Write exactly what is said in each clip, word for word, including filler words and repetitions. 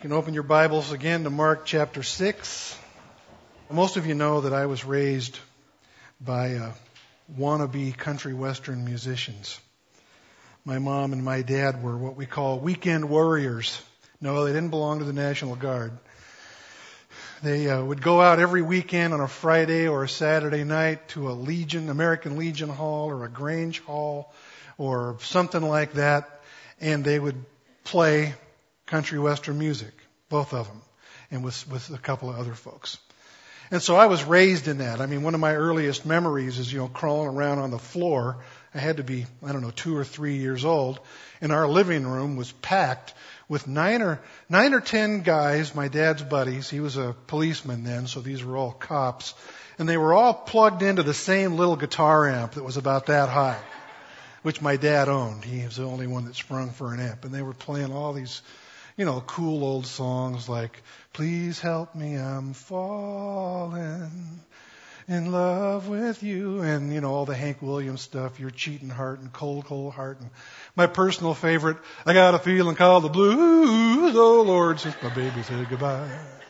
You can open your Bibles again to Mark chapter six. Most of you know that I was raised by uh, wannabe country western musicians. My mom and my dad were what we call weekend warriors. No, they didn't belong to the National Guard. They uh, would go out every weekend on a Friday or a Saturday night to a Legion, American Legion Hall or a Grange Hall or something like that, and they would play country western music, both of them, and with, with a couple of other folks. And so I was raised in that. I mean, one of my earliest memories is, you know, crawling around on the floor. I had to be, I don't know, two or three years old, and our living room was packed with nine or nine or ten guys, my dad's buddies. He was a policeman then, so these were all cops, and they were all plugged into the same little guitar amp that was about that high, which my dad owned. He was the only one that sprung for an amp, and they were playing all these, you know, cool old songs like, "Please help me, I'm falling in love with you," and, you know, all the Hank Williams stuff, "Your Cheating Heart" and "Cold, Cold Heart." And my personal favorite, "I got a feeling called the blues, oh Lord, since my baby said goodbye."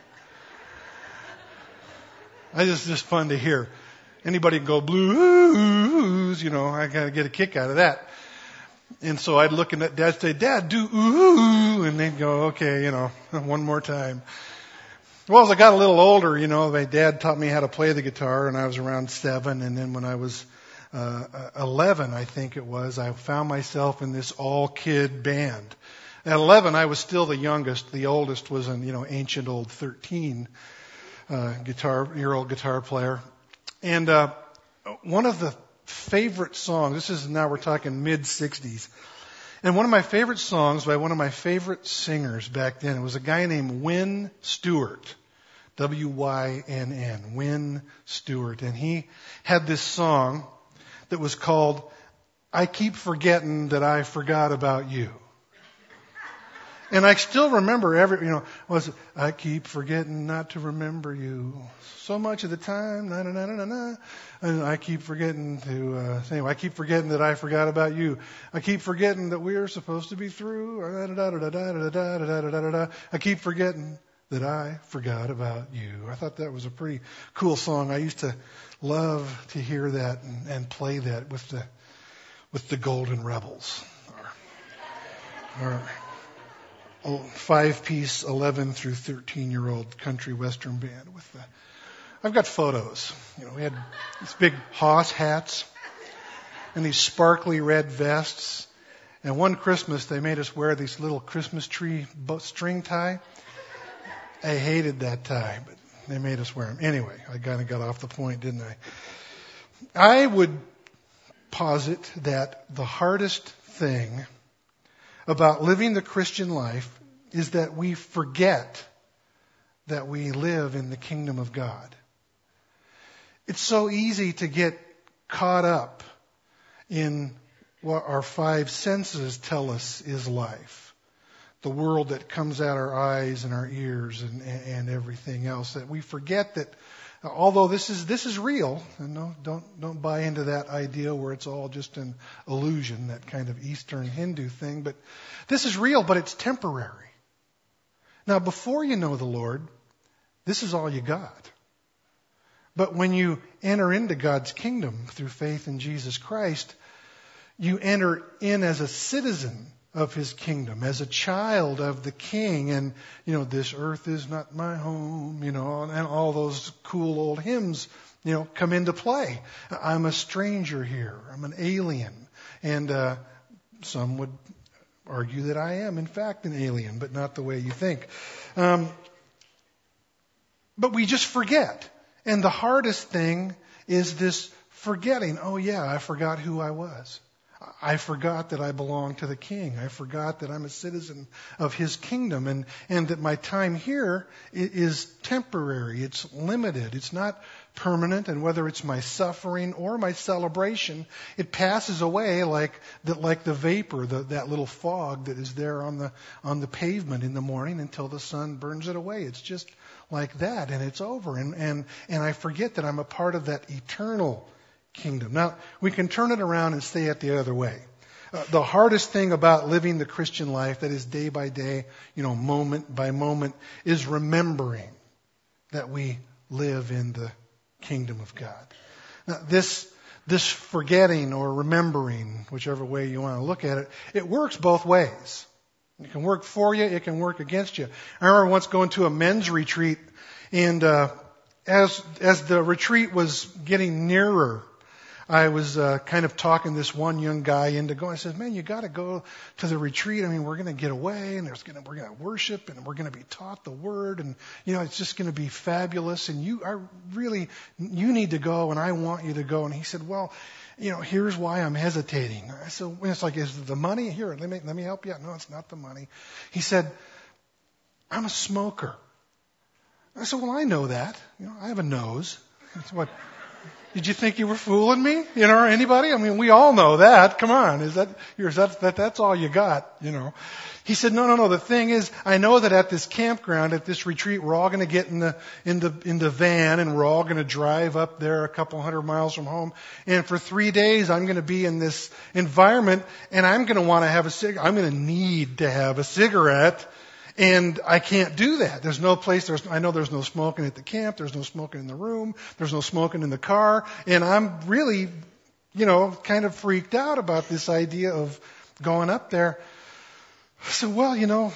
I just, just fun to hear. Anybody can go blues, you know, I gotta get a kick out of that. And so I'd look at Dad and say, "Dad, do ooh," and they'd go, "Okay, you know, one more time." Well, as I got a little older, you know, my dad taught me how to play the guitar, and I was around seven. And then when I was uh, eleven, I think it was, I found myself in this all-kid band. At eleven, I was still the youngest. The oldest was an, you know, ancient old thirteen uh, guitar year old guitar player. And uh, one of the favorite songs, this is now we're talking mid-sixties, and one of my favorite songs by one of my favorite singers back then, it was a guy named Wynn Stewart, W Y N N, Wynn Stewart, and he had this song that was called "I Keep Forgetting That I Forgot About You." And I still remember every, you know, was it, "I keep forgetting not to remember you so much of the time, na na na na na," and I keep forgetting to, uh, anyway, I keep forgetting that I forgot about you. I keep forgetting that we're supposed to be through. Da da da da da da da da da da da. I keep forgetting that I forgot about you. I thought that was a pretty cool song. I used to love to hear that and, and play that with the with the Golden Rebels. Or, or five-piece eleven through thirteen-year-old country western band with the. I've got photos. You know, we had these big Haas hats and these sparkly red vests. And one Christmas, they made us wear these little Christmas tree string tie. I hated that tie, but they made us wear them. Anyway, I kind of got off the point, didn't I? I would posit that the hardest thing about living the Christian life is that we forget that we live in the kingdom of God. It's so easy to get caught up in what our five senses tell us is life. The world that comes at our eyes and our ears and, and everything else, that we forget that although this is this is real, and no, don't don't buy into that idea where it's all just an illusion, that kind of Eastern Hindu thing, but this is real, but it's temporary. Now, before you know the Lord, this is all you got. But when you enter into God's kingdom through faith in Jesus Christ, you enter in as a citizen of His kingdom, as a child of the King, and, you know, "This earth is not my home," you know, and all those cool old hymns, you know, come into play. I'm a stranger here. I'm an alien. And uh, some would argue that I am, in fact, an alien, but not the way you think. Um, but we just forget. And the hardest thing is this forgetting. Oh, yeah, I forgot who I was. I forgot that I belong to the King. I forgot that I'm a citizen of His kingdom, and, and that my time here is temporary. It's limited. It's not permanent, and whether it's my suffering or my celebration, it passes away like the, like the vapor, the, that little fog that is there on the on the pavement in the morning until the sun burns it away. It's just like that, and it's over. And and and I forget that I'm a part of that eternal kingdom. Now, we can turn it around and say it the other way. uh, the hardest thing about living the Christian life, that is day by day, you know, moment by moment, is remembering that we live in the kingdom of God. Now, this this forgetting or remembering, whichever way you want to look at it, it works both ways. It can work for you, it can work against you. I remember once going to a men's retreat, and uh, as as the retreat was getting nearer, I was uh, kind of talking this one young guy into going. I said, "Man, you got to go to the retreat. I mean, we're going to get away, and there's going to we're going to worship, and we're going to be taught the word, and you know, it's just going to be fabulous. And you, I really, you need to go, and I want you to go." And he said, "Well, you know, here's why I'm hesitating." I said, well, "It's like, is it the money? Here, let me let me help you out." "No, it's not the money." He said, "I'm a smoker." I said, "Well, I know that. You know, I have a nose." That's what. Did you think you were fooling me? You know, or anybody? I mean, we all know that. Come on. Is that, is that, that, that's all you got, you know? He said, no, no, no. The thing is, I know that at this campground, at this retreat, we're all going to get in the, in the, in the van, and we're all going to drive up there a couple hundred miles from home. And for three days, I'm going to be in this environment, and I'm going to want to have a cigarette. I'm going to need to have a cigarette. And I can't do that. There's no place, there's, I know there's no smoking at the camp, there's no smoking in the room, there's no smoking in the car, and I'm really, you know, kind of freaked out about this idea of going up there. So, well, you know,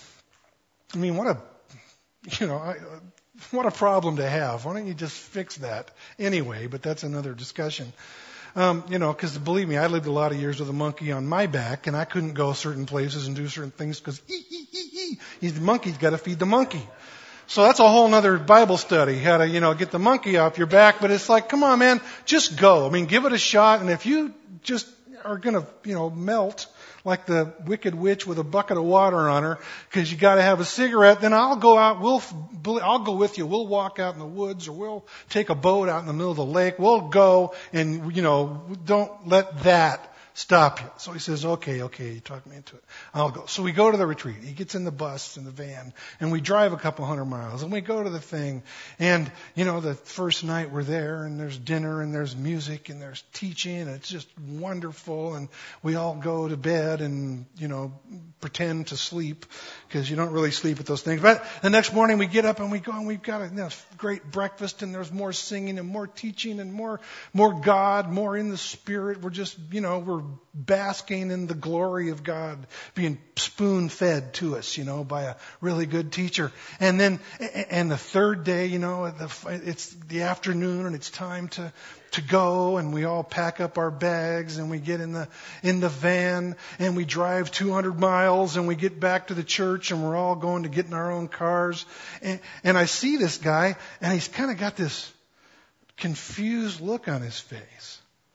I mean, what a, you know, I, what a problem to have. Why don't you just fix that anyway? But that's another discussion. Um, you know, because believe me, I lived a lot of years with a monkey on my back, and I couldn't go certain places and do certain things because he's the monkey's got to feed the monkey. So that's a whole other Bible study, how to, you know, get the monkey off your back. But it's like, come on, man, just go. I mean, give it a shot. And if you just are going to, you know, melt like the wicked witch with a bucket of water on her because you got to have a cigarette, then I'll go out. We'll, I'll go with you. We'll walk out in the woods, or we'll take a boat out in the middle of the lake. We'll go, and you know, don't let that stop you. So he says, okay, okay, you talked me into it. I'll go. So we go to the retreat. He gets in the bus, in the van, and we drive a couple hundred miles, and we go to the thing. And, you know, the first night we're there, and there's dinner, and there's music, and there's teaching, and it's just wonderful. And we all go to bed and, you know, pretend to sleep, because you don't really sleep at those things. But the next morning we get up and we go, and we've got a you know, great breakfast, and there's more singing and more teaching and more, more God, more in the Spirit. We're just, you know, we're basking in the glory of God, being spoon-fed to us, you know, by a really good teacher. And then, and the third day, you know, it's the afternoon, and it's time to to go, and we all pack up our bags, and we get in the in the van, and we drive two hundred miles, and we get back to the church, and we're all going to get in our own cars. And, and I see this guy, and he's kind of got this confused look on his face.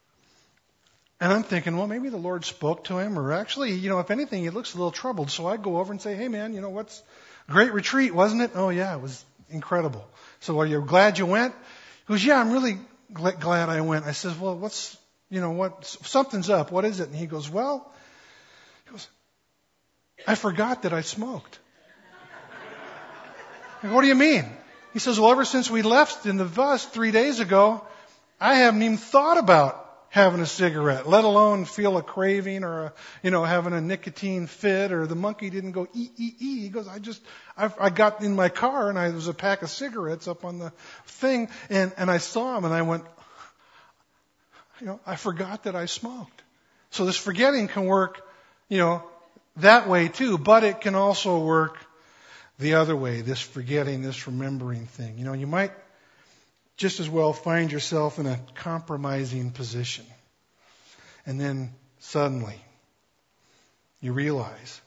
And I'm thinking, well, maybe the Lord spoke to him, or actually, you know, if anything, he looks a little troubled. So I go over and say, hey, man, you know, what's great retreat, wasn't it? Oh, yeah, it was incredible. So are you glad you went? He goes, yeah, I'm really gl- glad I went. I says, well, what's, you know, what, something's up. What is it? And he goes, well, he goes, I forgot that I smoked. I go, what do you mean? He says, well, ever since we left in the bus three days ago, I haven't even thought about having a cigarette, let alone feel a craving or a, you know, having a nicotine fit, or the monkey didn't go ee, ee, ee. He goes, I just, I, I got in my car, and I, there was a pack of cigarettes up on the thing, and, and I saw him, and I went, you know, I forgot that I smoked. So this forgetting can work, you know, that way too, but it can also work the other way, this forgetting, this remembering thing. You know, you might just as well find yourself in a compromising position. And then suddenly you realize,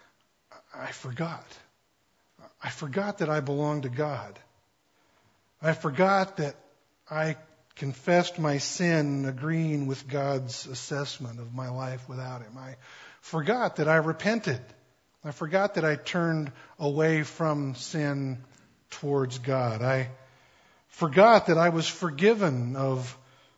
I forgot. I forgot that I belong to God. I forgot that I confessed my sin, agreeing with God's assessment of my life without Him. I forgot that I repented. I forgot that I turned away from sin towards God. I forgot that I was forgiven of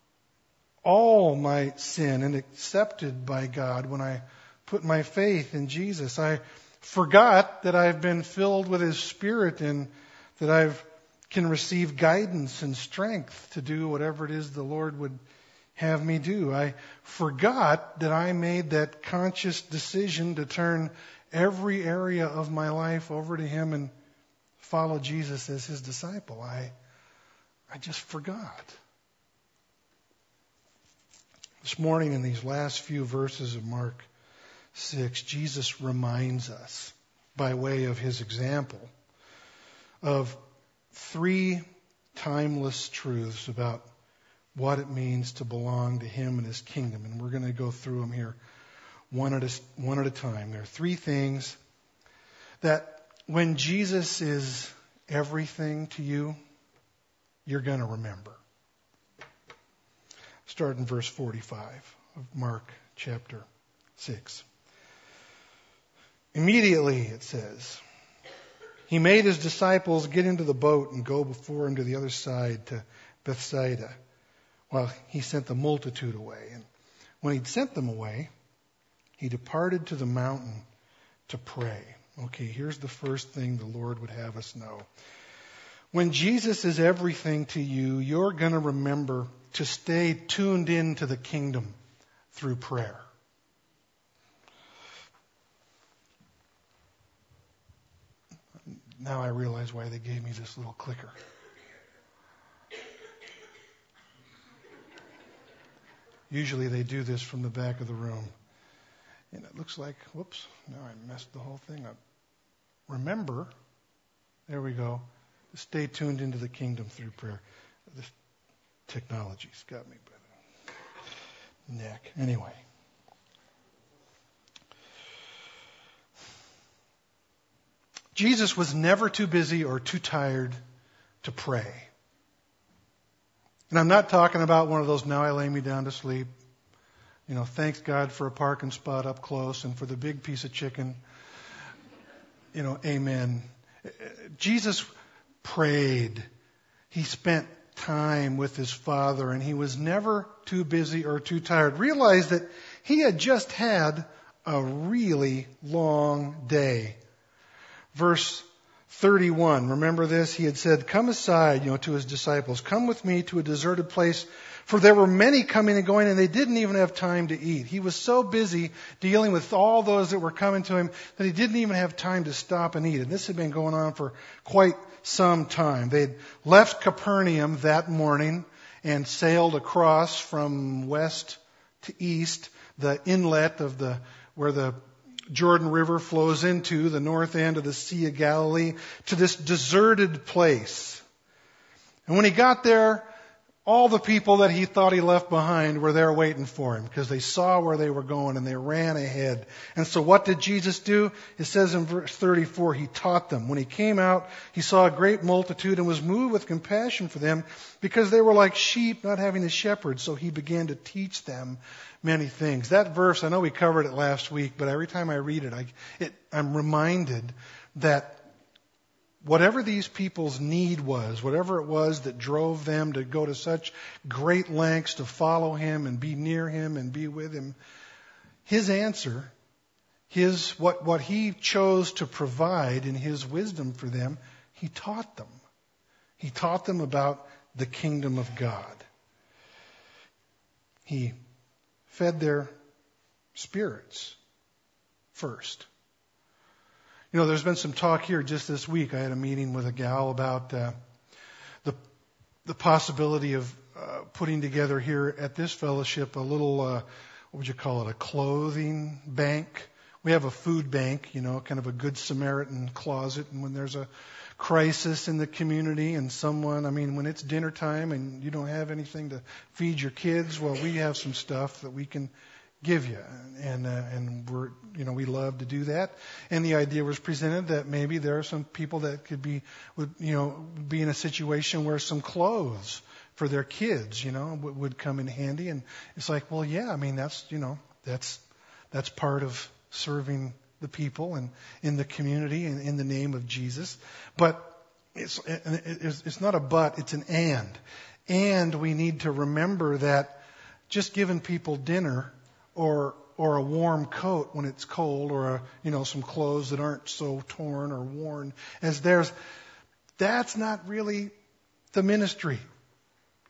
all my sin and accepted by God when I put my faith in Jesus. I forgot that I've been filled with His Spirit, and that I can receive guidance and strength to do whatever it is the Lord would have me do? I forgot that I made that conscious decision to turn every area of my life over to Him and follow Jesus as His disciple. I, I just forgot. This morning, in these last few verses of Mark six, Jesus reminds us, by way of His example, of three timeless truths about what it means to belong to Him and His kingdom. And we're going to go through them here one at a, one at a time. There are three things that when Jesus is everything to you, you're going to remember. Start in verse forty-five of Mark chapter six. Immediately, it says, He made His disciples get into the boat and go before Him to the other side, to Bethsaida, while He sent the multitude away. And when He'd sent them away, He departed to the mountain to pray. Okay, here's the first thing the Lord would have us know. When Jesus is everything to you, you're going to remember to stay tuned in to the kingdom through prayer. Now I realize why they gave me this little clicker. Usually they do this from the back of the room. And it looks like, whoops, now I messed the whole thing up. Remember, there we go, to stay tuned into the kingdom through prayer. This technology's got me by the neck. Anyway. Jesus was never too busy or too tired to pray. And I'm not talking about one of those, now I lay me down to sleep. You know, thanks God for a parking spot up close and for the big piece of chicken. You know, amen. Jesus prayed. He spent time with His Father, and He was never too busy or too tired. Realize that He had just had a really long day. Verse thirty-one, remember this? He had said, come aside, you know, to His disciples. Come with me to a deserted place, for there were many coming and going, and they didn't even have time to eat. He was so busy dealing with all those that were coming to Him that He didn't even have time to stop and eat. And this had been going on for quite some time. They'd left Capernaum that morning and sailed across from west to east, the inlet of the where the Jordan River flows into, the north end of the Sea of Galilee, to this deserted place. And when He got there, all the people that He thought He left behind were there waiting for Him because they saw where they were going and they ran ahead. And so what did Jesus do? It says in verse thirty-four, He taught them. When He came out, He saw a great multitude and was moved with compassion for them because they were like sheep not having a shepherd. So He began to teach them many things. That verse, I know we covered it last week, but every time I read it, I, it I'm reminded that whatever these people's need was, whatever it was that drove them to go to such great lengths to follow Him and be near Him and be with Him, His answer, His what, what He chose to provide in His wisdom for them, He taught them. He taught them about the kingdom of God. He fed their spirits first. You know, there's been some talk here just this week. I had a meeting with a gal about uh, the the possibility of uh, putting together here at this fellowship a little, uh, what would you call it, a clothing bank. We have a food bank, you know, kind of a Good Samaritan closet. And when there's a crisis in the community and someone, I mean, when it's dinner time and you don't have anything to feed your kids, well, we have some stuff that we can give you, and uh, and we're you know we love to do that. And the idea was presented that maybe there are some people that could be would you know be in a situation where some clothes for their kids you know would, would come in handy. And it's like, well, yeah, I mean that's you know that's that's part of serving the people and in the community and in the name of Jesus. But it's it's, it's not a but, it's an and. And we need to remember that just giving people dinner or or a warm coat when it's cold, or a, you know some clothes that aren't so torn or worn as theirs, that's not really the ministry.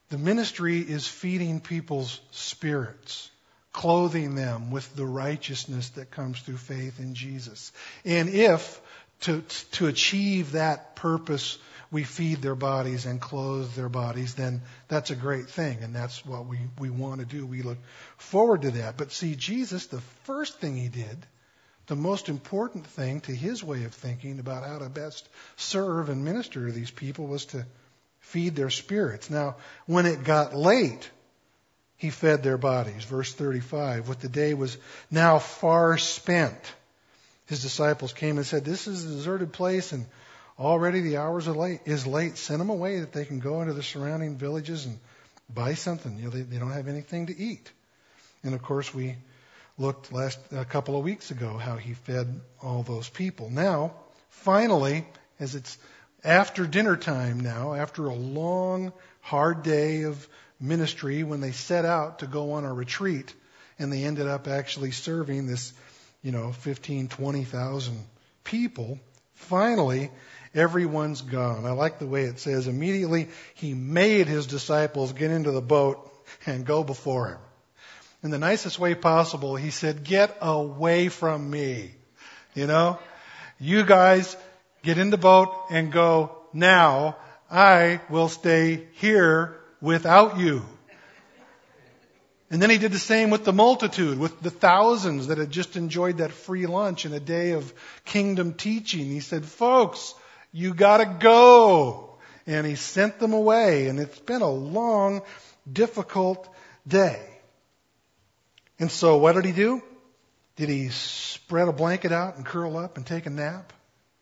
The ministry is feeding people's spirits, clothing them with the righteousness that comes through faith in Jesus. And if to, to achieve that purpose, we feed their bodies and clothe their bodies, then that's a great thing. And that's what we, we want to do. We look forward to that. But see, Jesus, the first thing he did, the most important thing to his way of thinking about how to best serve and minister to these people was to feed their spirits. Now, when it got late, he fed their bodies. Verse thirty-five, "What the day was now far spent, his disciples came and said, 'This is a deserted place, and already the hour is late. Is late. Send them away that they can go into the surrounding villages and buy something. You know, they, they don't have anything to eat.'" And of course, we looked last a couple of weeks ago how he fed all those people. Now, finally, as it's after dinner time now, after a long, hard day of ministry, when they set out to go on a retreat, and they ended up actually serving this, you know, fifteen, twenty thousand people, finally, everyone's gone. I like the way it says, immediately he made his disciples get into the boat and go before him. In the nicest way possible, he said, "Get away from me. You know, you guys get in the boat and go now. I will stay here without you." And then he did the same with the multitude, with the thousands that had just enjoyed that free lunch and a day of kingdom teaching. He said, "Folks, you gotta go." And he sent them away. And it's been a long, difficult day. And so what did he do? Did he spread a blanket out and curl up and take a nap?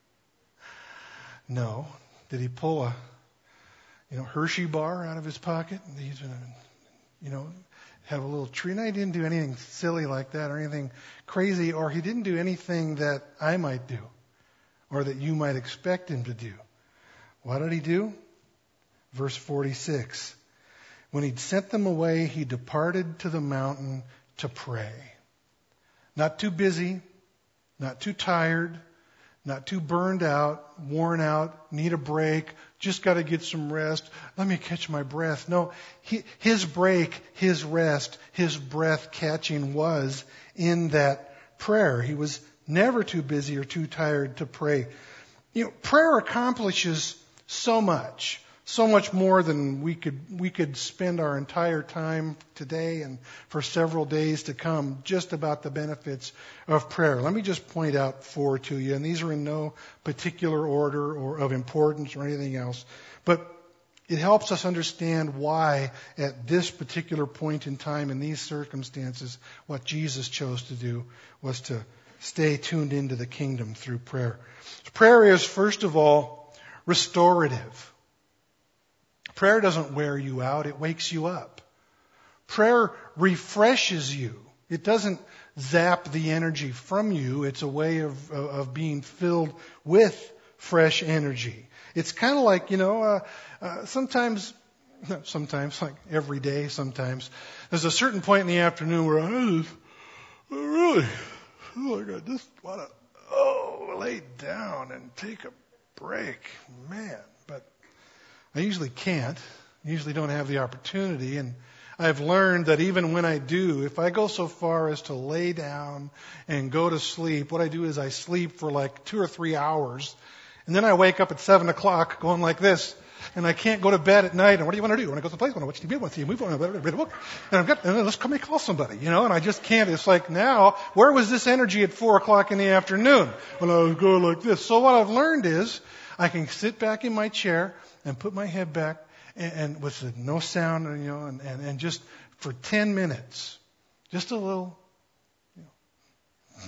No. Did he pull a, you know, Hershey bar out of his pocket? He's gonna, you know, have a little treat. No, he didn't do anything silly like that or anything crazy, or he didn't do anything that I might do or that you might expect him to do. What did he do? Verse forty-six. "When he'd sent them away, he departed to the mountain to pray." Not too busy, not too tired, not too burned out, worn out, need a break, just got to get some rest. Let me catch my breath. No, he, his break, his rest, his breath catching was in that prayer. He was never too busy or too tired to pray. You know, prayer accomplishes so much. So much more than we could we could spend our entire time today and for several days to come just about the benefits of prayer. Let me just point out four to you, and these are in no particular order or of importance or anything else. But it helps us understand why at this particular point in time, in these circumstances, what Jesus chose to do was to stay tuned into the kingdom through prayer. Prayer is, first of all, restorative. Prayer doesn't wear you out, it wakes you up. Prayer refreshes you. It doesn't zap the energy from you. It's a way of, of being filled with fresh energy. It's kind of like, you know, uh, uh, sometimes, sometimes, like every day sometimes, there's a certain point in the afternoon where I just, I really feel like I just want to, oh, lay down and take a break. Man, but I usually can't. I usually don't have the opportunity. And I've learned that even when I do, if I go so far as to lay down and go to sleep, what I do is I sleep for like two or three hours. And then I wake up at seven o'clock going like this. And I can't go to bed at night. And what do you want to do? I want to go to the place. I want to watch T V. I want to see a movie. I want to read a book. And I've got, and let's come and call somebody, you know, and I just can't. It's like now, where was this energy at four o'clock in the afternoon when I was going like this? So what I've learned is I can sit back in my chair and put my head back and, and with no sound, you know, and, and, and just for ten minutes, just a little, you know,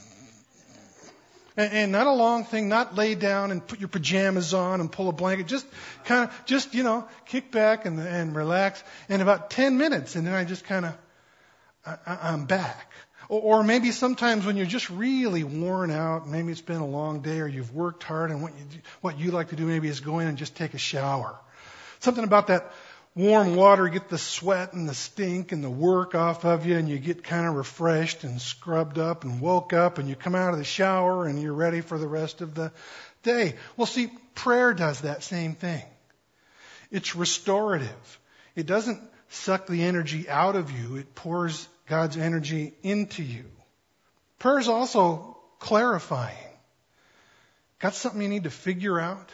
and, and not a long thing, not lay down and put your pajamas on and pull a blanket, just kind of, just, you know, kick back and, and relax. And about ten minutes, and then I just kind of, I, I'm back. Or, or maybe sometimes when you're just really worn out, maybe it's been a long day or you've worked hard, and what you, what you like to do maybe is go in and just take a shower. Something about that warm water, get the sweat and the stink and the work off of you, and you get kind of refreshed and scrubbed up and woke up, and you come out of the shower and you're ready for the rest of the day. Well, see, prayer does that same thing. It's restorative. It doesn't suck the energy out of you. It pours God's energy into you. Prayer is also clarifying. Got something you need to figure out?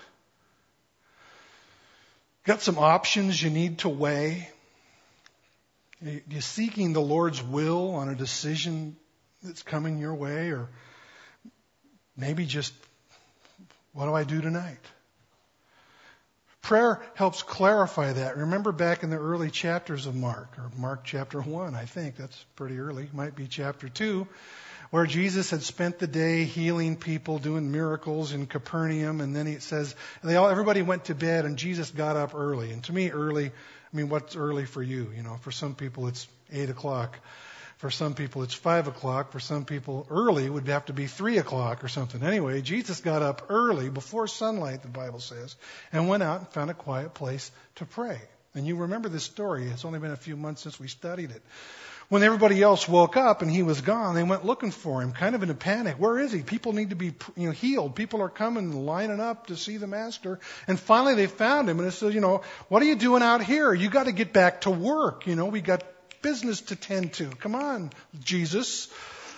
Got some options you need to weigh? You're seeking the Lord's will on a decision that's coming your way, or maybe just, what do I do tonight? Prayer helps clarify that. Remember back in the early chapters of Mark, or Mark chapter one, I think. That's pretty early. Might be chapter two, where Jesus had spent the day healing people, doing miracles in Capernaum, and then he says, they all, everybody went to bed, and Jesus got up early. And to me, early, I mean, what's early for you? You know, for some people it's eight o'clock. For some people it's five o'clock. For some people, early would have to be three o'clock or something. Anyway, Jesus got up early, before sunlight, the Bible says, and went out and found a quiet place to pray. And you remember this story. It's only been a few months since we studied it. When everybody else woke up and he was gone, they went looking for him, kind of in a panic. Where is he? People need to be, you know, healed. People are coming, lining up to see the master. And finally they found him, and it says, you know, what are you doing out here? You got to get back to work. You know, we got business to tend to. Come on, Jesus.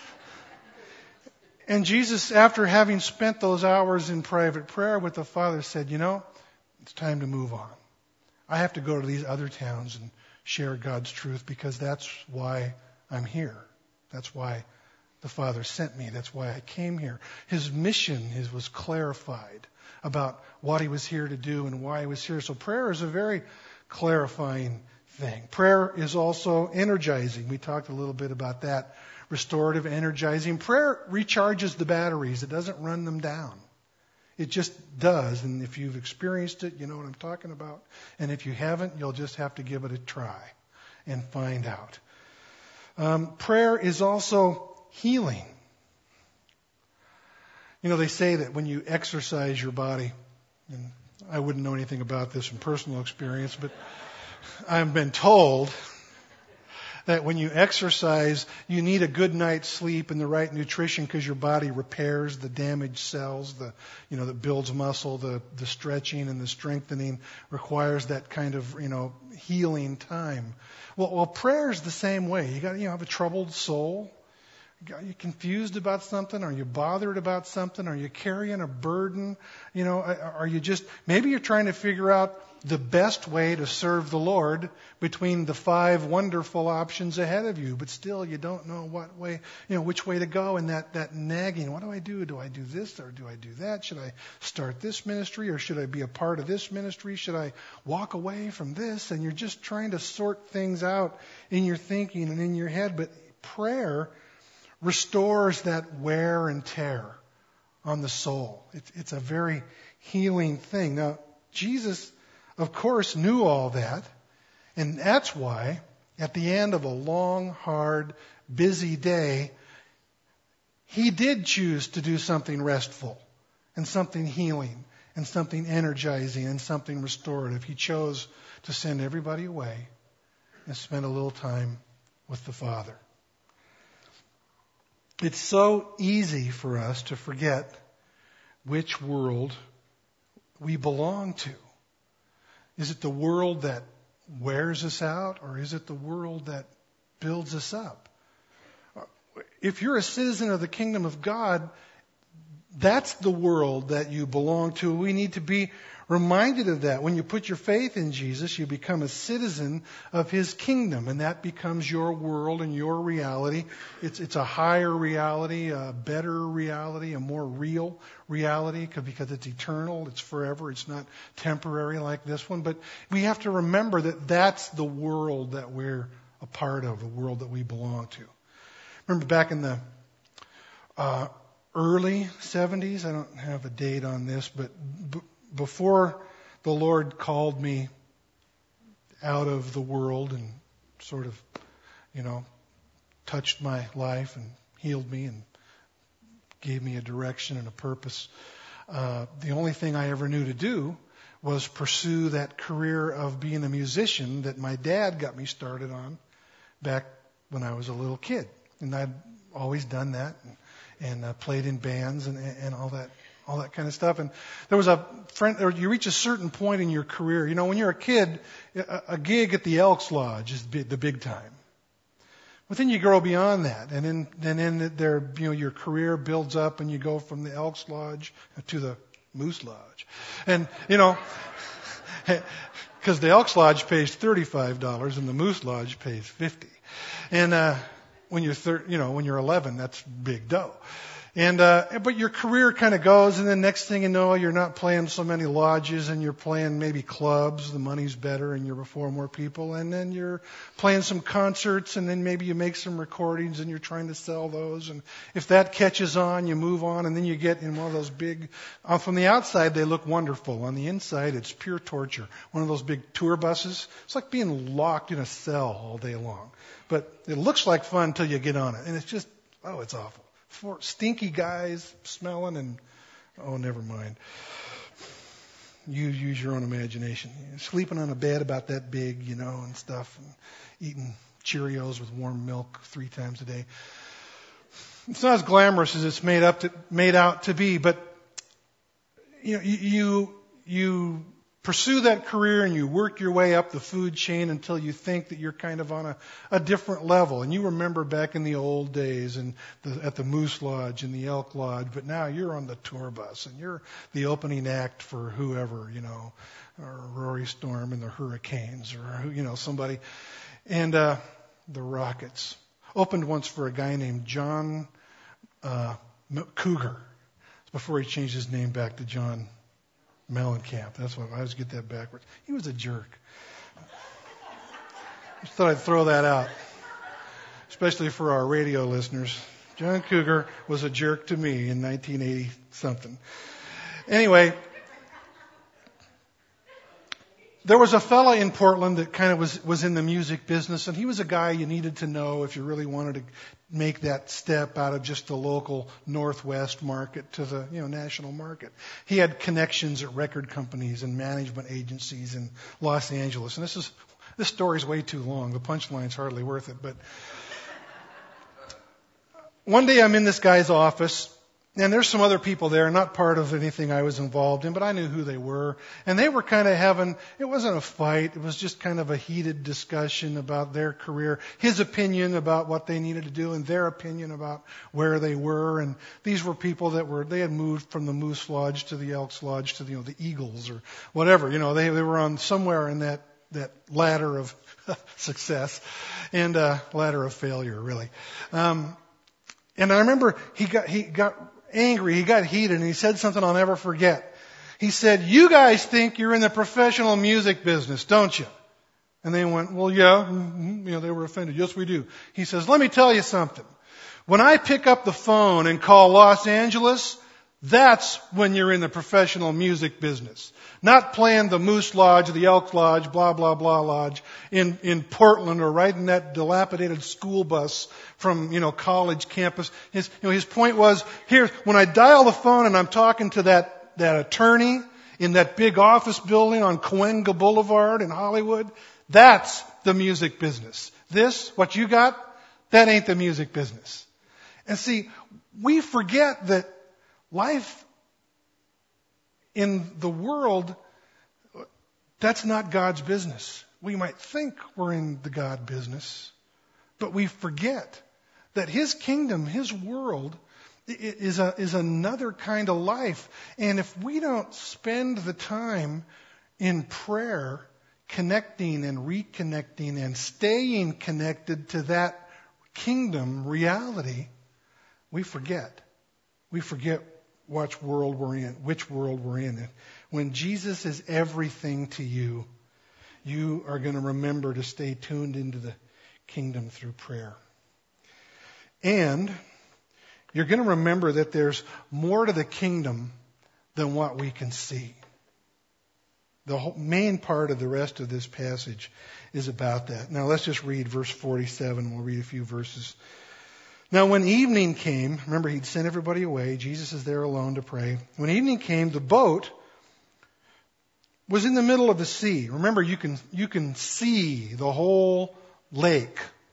And Jesus, after having spent those hours in private prayer with the Father, said, you know, it's time to move on. I have to go to these other towns and share God's truth, because that's why I'm here. That's why the Father sent me. That's why I came here. His mission his, was clarified about what he was here to do and why he was here. So prayer is a very clarifying thing. Prayer is also energizing. We talked a little bit about that. Restorative, energizing. Prayer recharges the batteries. It doesn't run them down. It just does. And if you've experienced it, you know what I'm talking about. And if you haven't, you'll just have to give it a try and find out. Um, prayer is also healing. You know, they say that when you exercise your body, and I wouldn't know anything about this from personal experience, but I've been told that when you exercise, you need a good night's sleep and the right nutrition, because your body repairs the damaged cells, the, you know, that builds muscle, the, the stretching and the strengthening requires that kind of, you know, healing time. Well, well, prayer is the same way. You got, you know, have a troubled soul. Are you confused about something? Are you bothered about something? Are you carrying a burden? You know, are you just, maybe you're trying to figure out the best way to serve the Lord between the five wonderful options ahead of you, but still you don't know what way, you know, which way to go, and that, that nagging, what do I do? Do I do this or do I do that? Should I start this ministry or should I be a part of this ministry? Should I walk away from this? And you're just trying to sort things out in your thinking and in your head, but prayer restores that wear and tear on the soul. It's, it's a very healing thing. Now, Jesus, of course, knew all that, and that's why at the end of a long, hard, busy day, he did choose to do something restful and something healing and something energizing and something restorative. He chose to send everybody away and spend a little time with the Father. It's so easy for us to forget which world we belong to. Is it the world that wears us out, or is it the world that builds us up? If you're a citizen of the kingdom of God, that's the world that you belong to. We need to be reminded of that. When you put your faith in Jesus, you become a citizen of his kingdom, and that becomes your world and your reality. It's, it's a higher reality, a better reality, a more real reality, because it's eternal, it's forever, it's not temporary like this one. But we have to remember that that's the world that we're a part of, the world that we belong to. Remember back in the uh, early seventies, I don't have a date on this, but b- before the Lord called me out of the world and sort of, you know, touched my life and healed me and gave me a direction and a purpose, uh, the only thing I ever knew to do was pursue that career of being a musician that my dad got me started on back when I was a little kid. And I'd always done that and, and uh, played in bands and, and all that all that kind of stuff. And there was a friend, or you reach a certain point in your career. You know, when you're a kid, a, a gig at the Elks Lodge is the big time. But then you grow beyond that, and then and then there, you know, your career builds up, and you go from the Elks Lodge to the Moose Lodge, and you know, because the Elks Lodge pays thirty-five dollars and the Moose Lodge pays fifty, and uh, when you're thir- you know when you're eleven, that's big dough. And uh, but your career kind of goes, and then next thing you know, you're not playing so many lodges, and you're playing maybe clubs. The money's better, and you're before more people. And then you're playing some concerts, and then maybe you make some recordings, and you're trying to sell those. And if that catches on, you move on, and then you get in one of those big. Uh, from the outside, they look wonderful. On the inside, it's pure torture. One of those big tour buses. It's like being locked in a cell all day long. But it looks like fun until you get on it, and it's just oh, it's awful. For stinky guys smelling and, oh, never mind. You use your own imagination. You're sleeping on a bed about that big, you know, and stuff, and eating Cheerios with warm milk three times a day. It's not as glamorous as it's made up to, made out to be, but you know, you you pursue that career and you work your way up the food chain until you think that you're kind of on a, a different level. And you remember back in the old days and the, at the Moose Lodge and the Elk Lodge, but now you're on the tour bus and you're the opening act for whoever, you know, or Rory Storm and the Hurricanes or, you know, somebody. And uh, the Rockets opened once for a guy named John uh, Cougar before he changed his name back to John Mellencamp. That's why I always get that backwards. He was a jerk. Just thought I'd throw that out, especially for our radio listeners. John Cougar was a jerk to me in nineteen eighty something. Anyway, there was a fella in Portland that kind of was, was in the music business, and he was a guy you needed to know if you really wanted to make that step out of just the local Northwest market to the, you know, national market. He had connections at record companies and management agencies in Los Angeles. And this is, this story's way too long. The punchline's hardly worth it. But one day I'm in this guy's office, and there's some other people there, not part of anything I was involved in, but I knew who they were. And they were kind of having, it wasn't a fight, it was just kind of a heated discussion about their career, his opinion about what they needed to do and their opinion about where they were. And these were people that were, they had moved from the Moose Lodge to the Elks Lodge to the, you know, the Eagles or whatever. You know, they, they were on somewhere in that, that ladder of success and uh, ladder of failure, really. Um, and I remember he got, he got, angry, he got heated, and he said something I'll never forget. He said, "You guys think you're in the professional music business, don't you?" And they went, "Well, yeah." Mm-hmm. You know, they were offended. "Yes, we do." He says, "Let me tell you something. When I pick up the phone and call Los Angeles, that's when you're in the professional music business. Not playing the Moose Lodge, the Elk Lodge, blah, blah, blah lodge in, in Portland or riding that dilapidated school bus from, you know, college campus." His, you know, his point was, here, when I dial the phone and I'm talking to that, that attorney in that big office building on Cahuenga Boulevard in Hollywood, that's the music business. This, what you got, that ain't the music business. And see, we forget that life in the world, that's not God's business. We might think we're in the God business, but we forget that His kingdom, His world, is a, is another kind of life. And if we don't spend the time in prayer, connecting and reconnecting and staying connected to that kingdom reality, we forget. We forget which world we're in, which world we're in. When Jesus is everything to you, you are going to remember to stay tuned into the kingdom through prayer. And you're going to remember that there's more to the kingdom than what we can see. The whole, main part of the rest of this passage is about that. Now let's just read verse forty-seven. We'll read a few verses. "Now when evening came," remember he'd sent everybody away, Jesus is there alone to pray. "When evening came, the boat was in the middle of the sea." Remember, you can, you can see the whole lake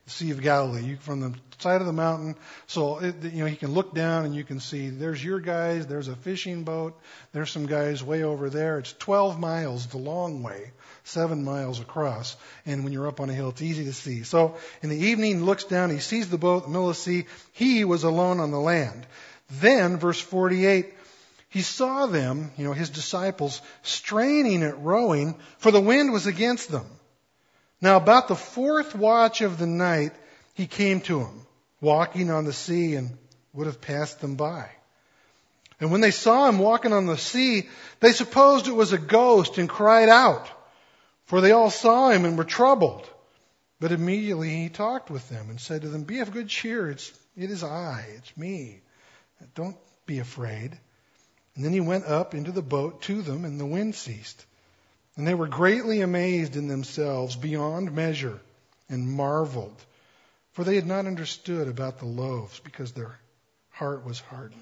the Sea of Galilee. You, from the side of the mountain, so it, you know he can look down and you can see there's your guys, there's a fishing boat, there's some guys way over there. It's twelve miles the long way, seven miles across, and when you're up on a hill, it's easy to see. So in the evening, he looks down, he sees the boat in the middle of the sea. He was alone on the land. Then, verse forty-eight, he saw them, you know, his disciples, straining at rowing, for the wind was against them. Now, about the fourth watch of the night, he came to them, walking on the sea, and would have passed them by. And when they saw him walking on the sea, they supposed it was a ghost and cried out, for they all saw him and were troubled. But immediately he talked with them and said to them, "Be of good cheer, it's, it is I, it's me. Don't be afraid." And then he went up into the boat to them, and the wind ceased. And they were greatly amazed in themselves beyond measure and marveled, for they had not understood about the loaves because their heart was hardened.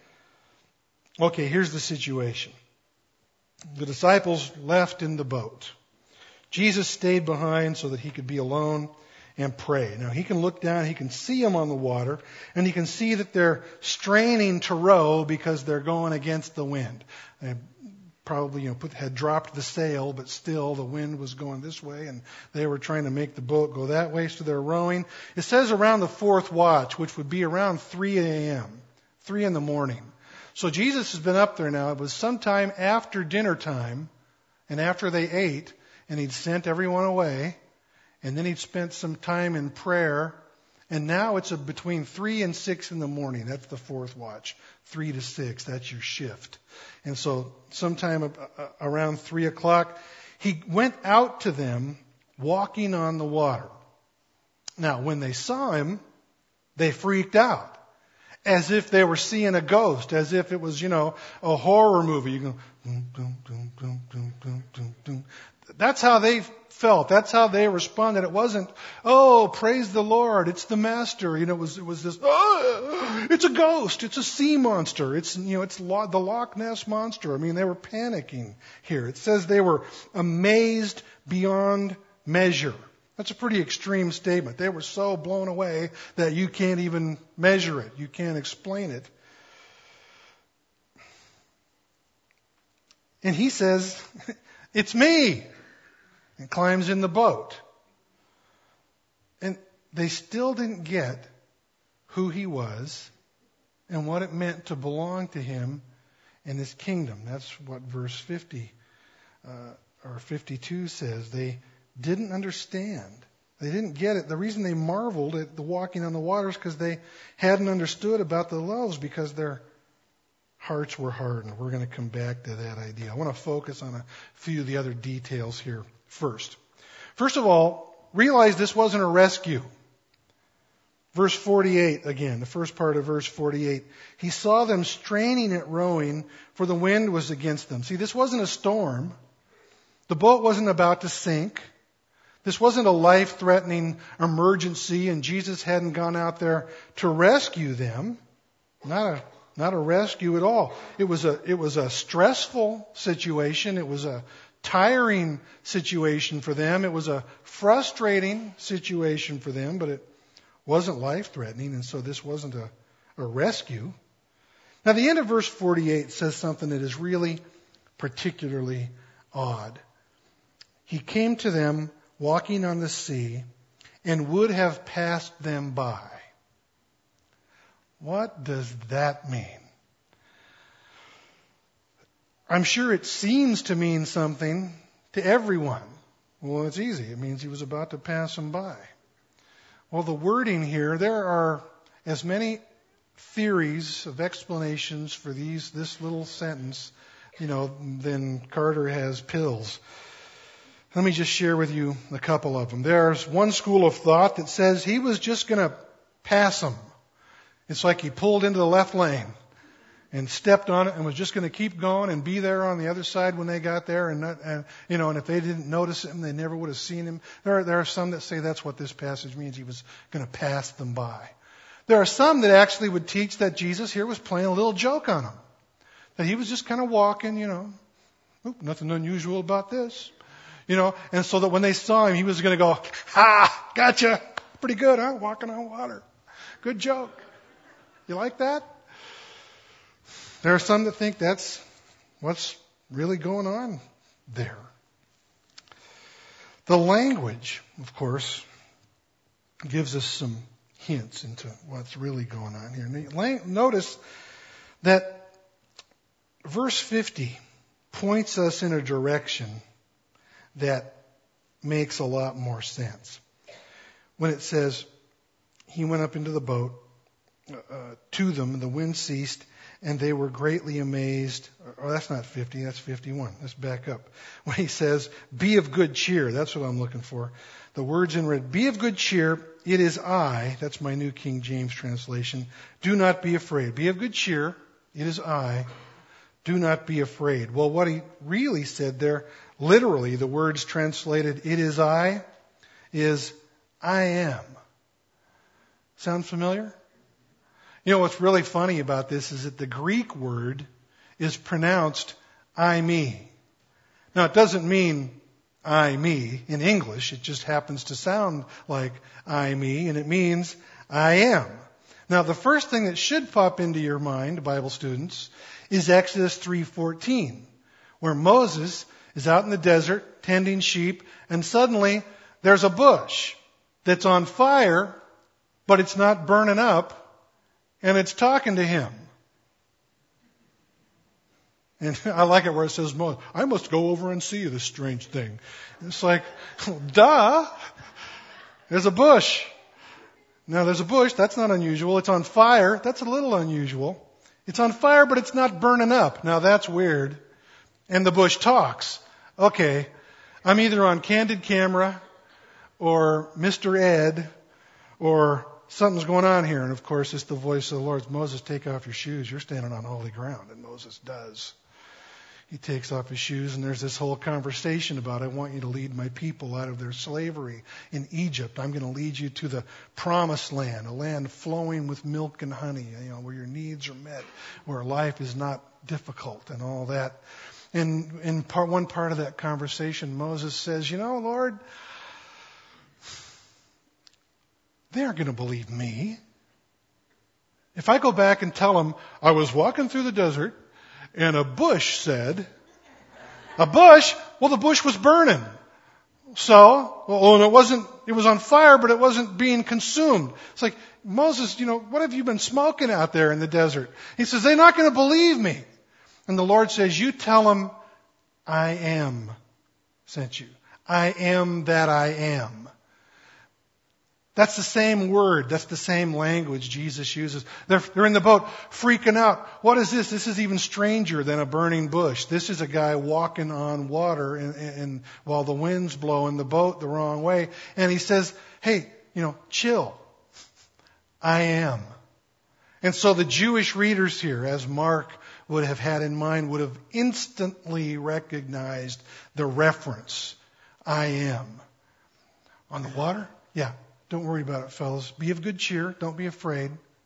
Okay, here's the situation. The disciples left in the boat. Jesus stayed behind so that he could be alone and pray. Now he can look down, he can see them on the water, and he can see that they're straining to row because they're going against the wind. They probably, you know, put, had dropped the sail, but still the wind was going this way, and they were trying to make the boat go that way, so they're rowing. It says around the fourth watch, which would be around three a.m., three in the morning. So Jesus has been up there now. It was sometime after dinner time, and after they ate, and he'd sent everyone away, and then he'd spent some time in prayer, and now it's a, between three and six in the morning. That's the fourth watch. Three to six, that's your shift. And so sometime around three o'clock, he went out to them walking on the water. Now, when they saw him, they freaked out, as if they were seeing a ghost, as if it was, you know, a horror movie. You go, dum, dum, dum, dum, dum, dum, dum, dum. That's how they felt. That's how they responded. It wasn't, "Oh, praise the Lord, it's the Master." You know, it was it was this, "Oh, it's a ghost, it's a sea monster, it's you know, it's Lo- the Loch Ness monster." I mean, they were panicking here. It says they were amazed beyond measure. That's a pretty extreme statement. They were so blown away that you can't even measure it. You can't explain it. And he says, "It's me," and climbs in the boat. And they still didn't get who he was and what it meant to belong to him and his kingdom. That's what verse fifty uh, or fifty-two says. They didn't understand. They didn't get it. The reason they marveled at the walking on the waters because they hadn't understood about the loaves, because their hearts were hardened. We're going to come back to that idea. I want to focus on a few of the other details here first. First of all, realize this wasn't a rescue. Verse forty-eight again, the first part of verse forty-eight. He saw them straining at rowing, for the wind was against them. See, this wasn't a storm. The boat wasn't about to sink. This wasn't a life-threatening emergency, and Jesus hadn't gone out there to rescue them. Not a Not a rescue at all. It was a, it was a stressful situation. It was a tiring situation for them. It was a frustrating situation for them, but it wasn't life-threatening, and so this wasn't a, a rescue. Now, the end of verse forty-eight says something that is really particularly odd. He came to them walking on the sea and would have passed them by. What does that mean? I'm sure it seems to mean something to everyone. Well, it's easy. It means he was about to pass them by. Well, the wording here, there are as many theories of explanations for these this little sentence, you know, than Carter has pills. Let me just share with you a couple of them. There's one school of thought that says he was just going to pass them. It's like he pulled into the left lane and stepped on it and was just going to keep going and be there on the other side when they got there. And, not, and you know, and if they didn't notice him, they never would have seen him. There are, there are some that say that's what this passage means. He was going to pass them by. There are some that actually would teach that Jesus here was playing a little joke on them. That he was just kind of walking, you know, Oop, nothing unusual about this. You know, and so that when they saw him, he was going to go, "Ha, gotcha. Pretty good, huh? Walking on water. Good joke. You like that? There are some that think that's what's really going on there. The language, of course, gives us some hints into what's really going on here. Notice that verse fifty points us in a direction that makes a lot more sense. When it says, he went up into the boat uh, to them, the wind ceased, and they were greatly amazed. Oh, that's not fifty, that's fifty-one. Let's back up. When he says, be of good cheer, that's what I'm looking for. The words in red, be of good cheer, it is I, that's my New King James translation. Do not be afraid. Be of good cheer, it is I. Do not be afraid. Well, what he really said there, literally, the words translated, it is I, is I am. Sound familiar? You know, what's really funny about this is that the Greek word is pronounced I, me. Now, it doesn't mean I, me in English. It just happens to sound like I, me, and it means I am. Now, the first thing that should pop into your mind, Bible students, is Exodus three fourteen, where Moses is out in the desert tending sheep, and suddenly there's a bush that's on fire, but it's not burning up, and it's talking to him. And I like it where it says, I must go over and see this strange thing. And it's like, duh, there's a bush. Now there's a bush, that's not unusual. It's on fire, that's a little unusual. It's on fire, but it's not burning up. Now that's weird. And the bush talks. Okay, I'm either on candid camera or Mister Ed or something's going on here. And of course, it's the voice of the Lord. Moses, take off your shoes. You're standing on holy ground. And Moses does. He takes off his shoes, and there's this whole conversation about, I want you to lead my people out of their slavery in Egypt. I'm going to lead you to the promised land, a land flowing with milk and honey, you know, where your needs are met, where life is not difficult and all that. And in part, one part of that conversation, Moses says, you know, Lord, they aren't going to believe me. If I go back and tell them, I was walking through the desert, and a bush said, a bush? Well, the bush was burning. So, well, and it wasn't, it was on fire, but it wasn't being consumed. It's like, Moses, you know, what have you been smoking out there in the desert? He says, they're not going to believe me. And the Lord says, you tell them, I am sent you. I am that I am. That's the same word. That's the same language Jesus uses. They're, they're in the boat freaking out. What is this? This is even stranger than a burning bush. This is a guy walking on water and, and, and while the wind's blowing the boat the wrong way. And he says, hey, you know, chill. I am. And so the Jewish readers here, as Mark would have had in mind, would have instantly recognized the reference. I am. On the water? Yeah. Don't worry about it, fellas. Be of good cheer. Don't be afraid.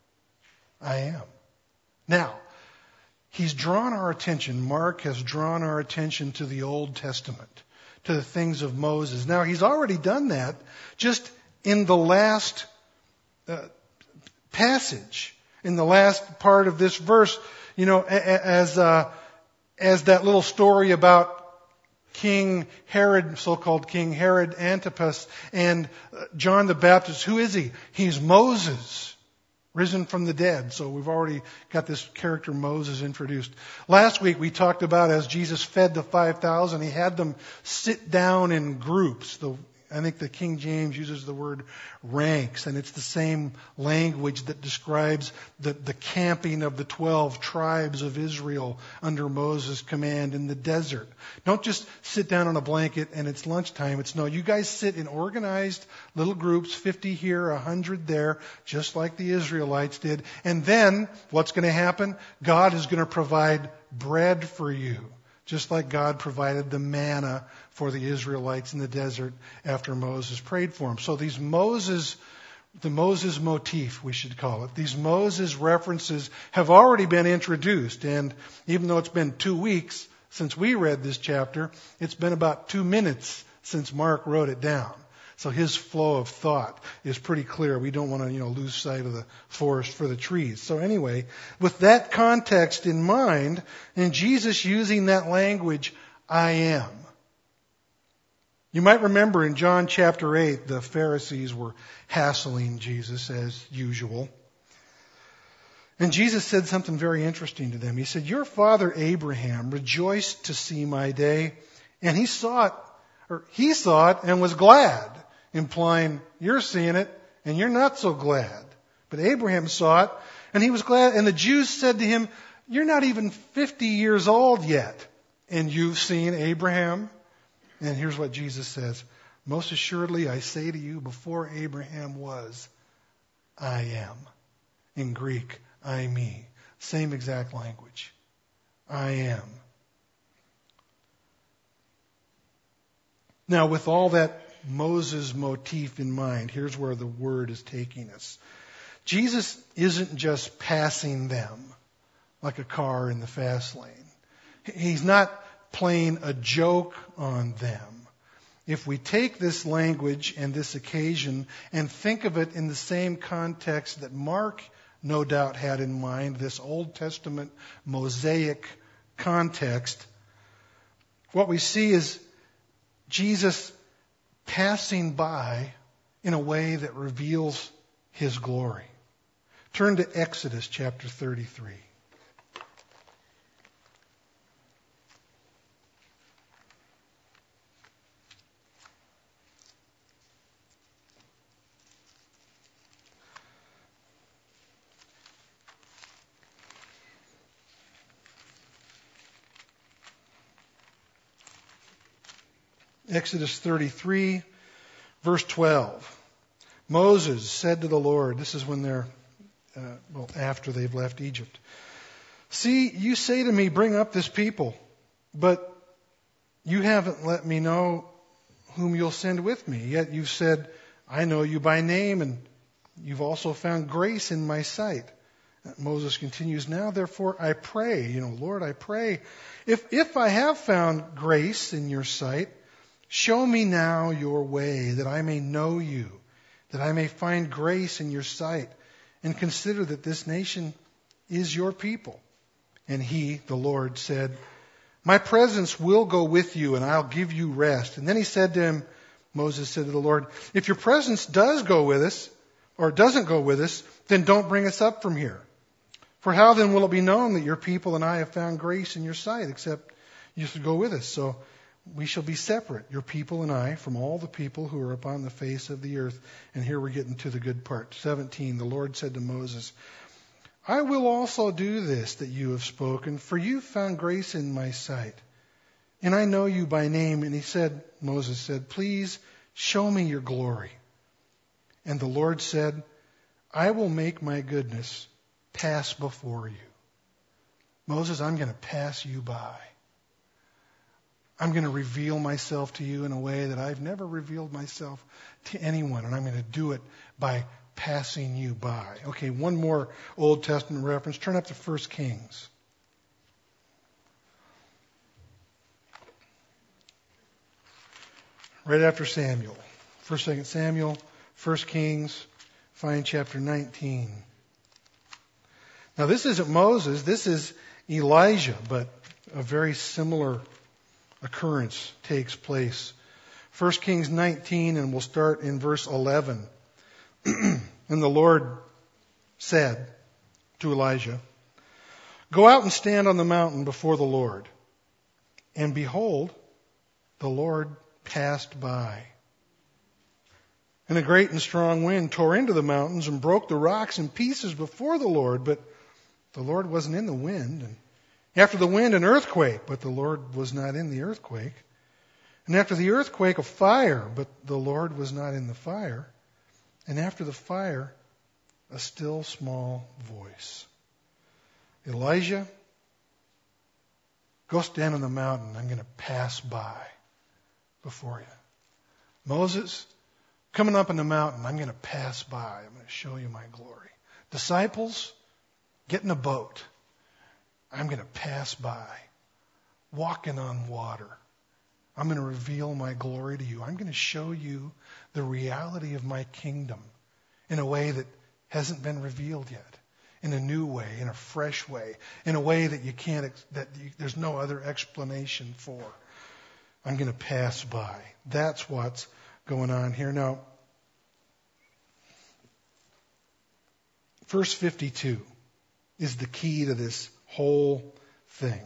I am. Now, he's drawn our attention. Mark has drawn our attention to the Old Testament, to the things of Moses. Now, he's already done that just in the last uh, passage, in the last part of this verse, you know, as uh, as that little story about King Herod, so-called King Herod Antipas, and John the Baptist. Who is he? He's Moses, risen from the dead. So we've already got this character Moses introduced. Last week we talked about as Jesus fed the five thousand, he had them sit down in groups. The I think the King James uses the word ranks, and it's the same language that describes the, the camping of the twelve tribes of Israel under Moses' command in the desert. Don't just sit down on a blanket and it's lunchtime. It's no, you guys sit in organized little groups, fifty here, one hundred there, just like the Israelites did. And then what's going to happen? God is going to provide bread for you, just like God provided the manna for the Israelites in the desert after Moses prayed for them. So these Moses, the Moses motif, we should call it, these Moses references have already been introduced. And even though it's been two weeks since we read this chapter, it's been about two minutes since Mark wrote it down. So his flow of thought is pretty clear. We don't want to, you know, lose sight of the forest for the trees. So anyway, with that context in mind, and Jesus using that language, I am. You might remember in John chapter eight, the Pharisees were hassling Jesus as usual. And Jesus said something very interesting to them. He said, your father Abraham rejoiced to see my day, and he saw it, or he saw it and was glad, implying you're seeing it and you're not so glad. But Abraham saw it and he was glad. And the Jews said to him, you're not even fifty years old yet, and you've seen Abraham? And here's what Jesus says, most assuredly I say to you, before Abraham was, I am. In Greek, I me. Same exact language. I am. Now, with all that Moses motif in mind, here's where the word is taking us. Jesus isn't just passing them like a car in the fast lane. He's not playing a joke on them. If we take this language and this occasion and think of it in the same context that Mark no doubt had in mind, this Old Testament Mosaic context, what we see is Jesus passing by in a way that reveals his glory. Turn to Exodus chapter thirty-three. Exodus thirty-three, verse twelve. Moses said to the Lord, this is when they're, uh, well, after they've left Egypt. See, you say to me, bring up this people, but you haven't let me know whom you'll send with me. Yet you've said, I know you by name, and you've also found grace in my sight. Moses continues, now therefore I pray, you know, Lord, I pray, if, if I have found grace in your sight, show me now your way, that I may know you, that I may find grace in your sight, and consider that this nation is your people. And he, the Lord, said, my presence will go with you, and I'll give you rest. And then he said to him, Moses said to the Lord, if your presence does go with us, or doesn't go with us, then don't bring us up from here. For how then will it be known that your people and I have found grace in your sight, except you should go with us? So we shall be separate, your people and I, from all the people who are upon the face of the earth. And here we're getting to the good part. seventeen, the Lord said to Moses, I will also do this that you have spoken, for you found grace in my sight. And I know you by name. And he said, Moses said, please show me your glory. And the Lord said, I will make my goodness pass before you. Moses, I'm going to pass you by. I'm going to reveal myself to you in a way that I've never revealed myself to anyone. And I'm going to do it by passing you by. Okay, one more Old Testament reference. Turn up to First Kings. Right after Samuel. First, Second Samuel, First Kings, find chapter nineteen. Now this isn't Moses, this is Elijah, but a very similar occurrence takes place. First Kings nineteen, and we'll start in verse eleven. And the Lord said to Elijah, go out and stand on the mountain before the Lord. And behold, the Lord passed by. And a great and strong wind tore into the mountains and broke the rocks in pieces before the Lord, but the Lord wasn't in the wind. And after the wind, an earthquake, but the Lord was not in the earthquake. And after the earthquake, a fire, but the Lord was not in the fire. And after the fire, a still small voice. Elijah, go stand on the mountain. I'm going to pass by before you. Moses, coming up on the mountain, I'm going to pass by. I'm going to show you my glory. Disciples, get in a boat. I'm going to pass by, walking on water. I'm going to reveal my glory to you. I'm going to show you the reality of my kingdom in a way that hasn't been revealed yet, in a new way, in a fresh way, in a way that you can't, that you, there's no other explanation for. I'm going to pass by. That's what's going on here. Now, verse fifty-two is the key to this whole thing.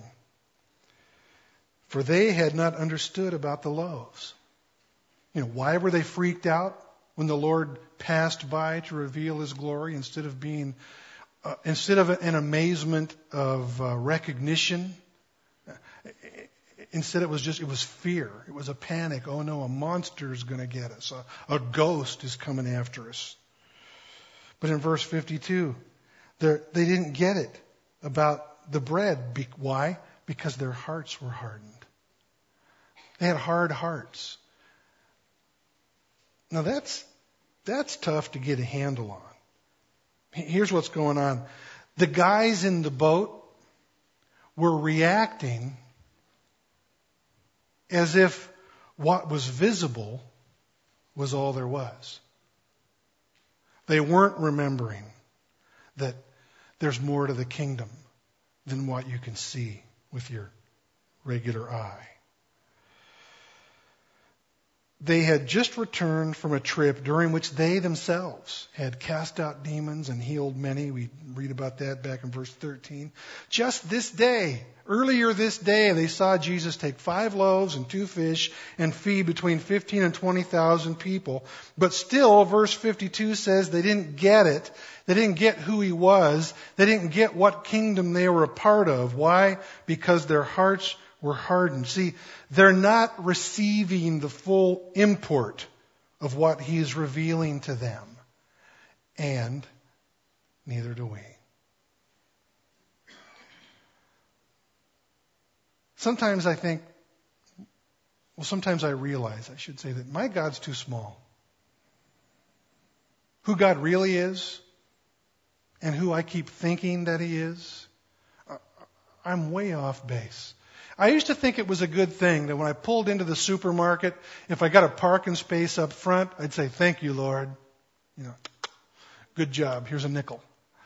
For they had not understood about the loaves. You know, why were they freaked out when the Lord passed by to reveal His glory instead of being, uh, instead of an amazement of uh, recognition? Instead, it was just, it was fear. It was a panic. Oh no, a monster is going to get us. A, a ghost is coming after us. But in verse fifty-two, they didn't get it about the bread. Be, why? Because their hearts were hardened. They had hard hearts. Now that's, that's tough to get a handle on. Here's what's going on. The guys in the boat were reacting as if what was visible was all there was. They weren't remembering that there's more to the kingdom than what you can see with your regular eye. They had just returned from a trip during which they themselves had cast out demons and healed many. We read about that back in verse thirteen. Just this day, earlier this day, they saw Jesus take five loaves and two fish and feed between fifteen and twenty thousand people. But still, verse fifty-two says they didn't get it. They didn't get who He was. They didn't get what kingdom they were a part of. Why? Because their hearts were hardened. See, they're not receiving the full import of what He is revealing to them. And neither do we. Sometimes I think, well, sometimes I realize, I should say, that my God's too small. Who God really is, and who I keep thinking that He is, I'm way off base. I used to think it was a good thing that when I pulled into the supermarket, if I got a parking space up front, I'd say, "Thank you, Lord. You know, good job. Here's a nickel.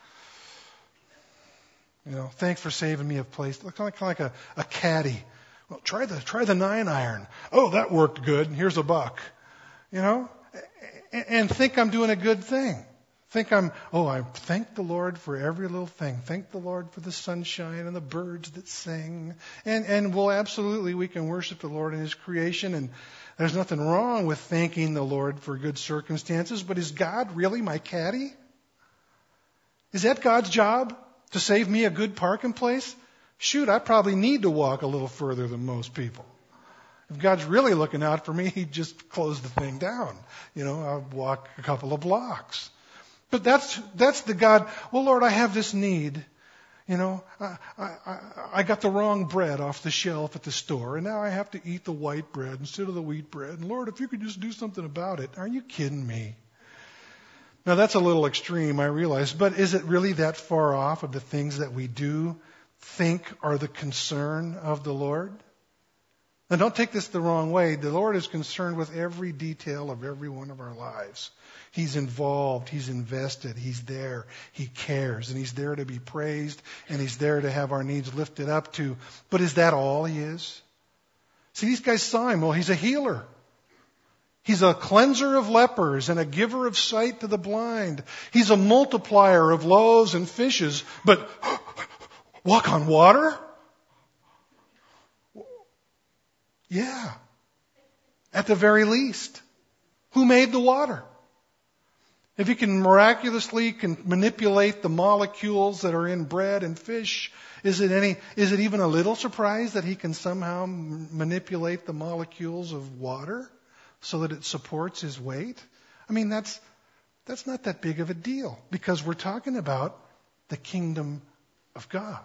You know, thanks for saving me a place." Kind of like, kind of like a, a caddy. Well, try the try the nine iron. Oh, that worked good. Here's a buck. You know, and, and think I'm doing a good thing. Think I'm, oh, I thank the Lord for every little thing. Thank the Lord for the sunshine and the birds that sing. And, and well, absolutely, we can worship the Lord in His creation. And there's nothing wrong with thanking the Lord for good circumstances. But is God really my caddy? Is that God's job? To save me a good parking place? Shoot, I probably need to walk a little further than most people. If God's really looking out for me, He'd just close the thing down. You know, I'll walk a couple of blocks. But that's that's the God, well, Lord, I have this need. You know, I, I, I got the wrong bread off the shelf at the store, and now I have to eat the white bread instead of the wheat bread. And Lord, if you could just do something about it. Are you kidding me? Now, that's a little extreme, I realize, but is it really that far off of the things that we do think are the concern of the Lord? Now, don't take this the wrong way. The Lord is concerned with every detail of every one of our lives. He's involved. He's invested. He's there. He cares. And He's there to be praised. And He's there to have our needs lifted up to. But is that all He is? See, these guys saw Him. Well, He's a healer. He's a cleanser of lepers and a giver of sight to the blind. He's a multiplier of loaves and fishes. But walk on water? Yeah. At the very least. Who made the water? If He can miraculously can manipulate the molecules that are in bread and fish, is it any, is it even a little surprise that He can somehow manipulate the molecules of water so that it supports His weight? I mean, that's, that's not that big of a deal because we're talking about the kingdom of God.